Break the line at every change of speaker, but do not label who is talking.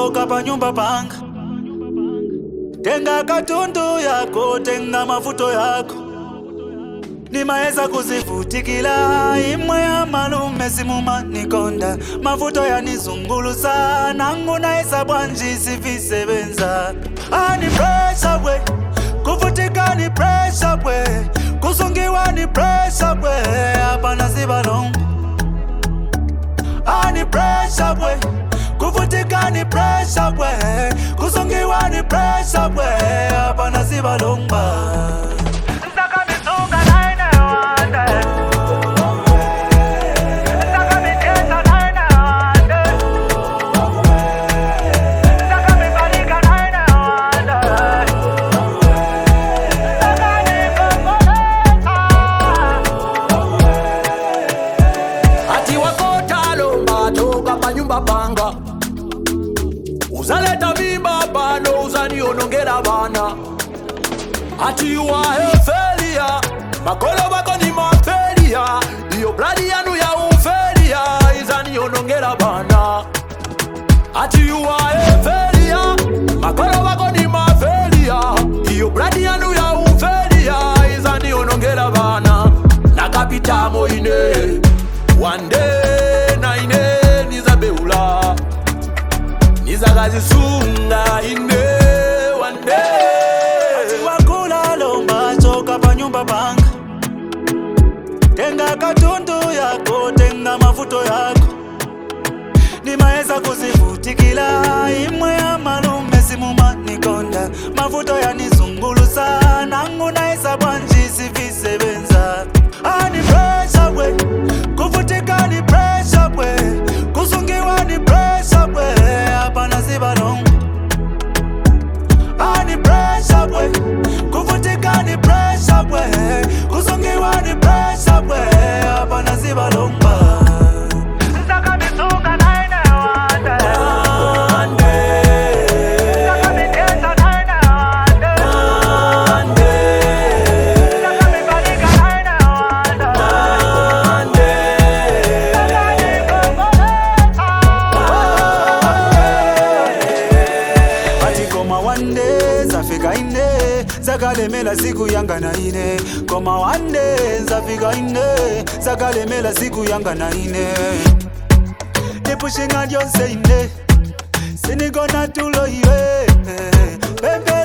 choka pa nyumba panga. Tenga katundu yako, tenga mafuto yako. Nimaeza kuzivutikila imwe ya malume simuma nikonda. Mafuto ya nizungulu sana nguna isa bwanji sifisebenza. Ani pressure we, kuvutika ni pressure we, kusungiwa ni pressure we, hapana sibalongo. Ani pressure we, kuvutika ni pressure we, kusungiwa ni pressure we, hapana sibalonga.
Panga uzaleta mimba pano uzani onongera bana. Ati you are a failure, makolo bako ni mafelia. Iyo bloody yanu ya ufelia izani onongera bana. Ati you are a failure, makolo bako ni mafelia. Iyo bloody yanu ya ufelia izani onongera bana. Nakapita moine one day na ine nizabeula nizagazisunga ine one day.
Ati wakula lomba choka pa nyumba panga. Tenga katundu yako, tenga mafuto yako. Nimaeza kuzivutikila imwe ya malume simuma nikonda. Mafuto ya nizungulu sana nguna isa bwanji sifisebenza. Ani pressure we, kuvutika ni pressure we, kusungiwa ni pressure we, hapana sibalongo. Ani pressure we, kuvutika ni pressure we, kusungiwa ni pressure we, hapana sibalongo. Zafika ine, zakalemela siku yanga na ine. Koma wande, zafika ine, zakalemela siku yanga na ine. Nipushing on your say ine, sinigona tulo iwe. Bebe